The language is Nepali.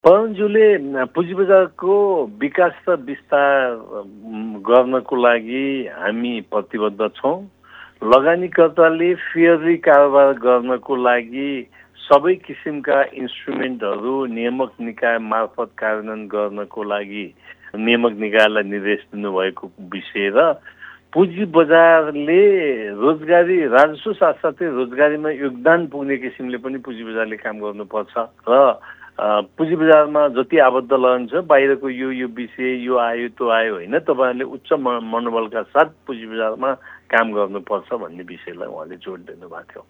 पवनज्यूले पुँजी बजारको विकास र विस्तार गर्नको लागि हामी प्रतिबद्ध छौँ। लगानीकर्ताले फेयरली कारोबार गर्नको लागि सबै किसिमका इन्स्ट्रुमेन्टहरू नियामक निकाय मार्फत कार्यान्वयन गर्नको लागि नियामक निकायलाई निर्देश दिनुभएको विषय र पुँजी बजारले रोजगारी राजस्व साथसाथै रोजगारीमा योगदान पुग्ने किसिमले पनि पुँजी बजारले काम गर्नुपर्छ र पुँजी बजारमा जति आबद्ध रहन्छ बाहिरको यो विषय यो आयो त्यो आयो होइन, तपाईँहरूले उच्च मनोबलका साथ पुँजी बजारमा काम गर्नुपर्छ भन्ने विषयलाई उहाँले जोड दिनुभएको थियो।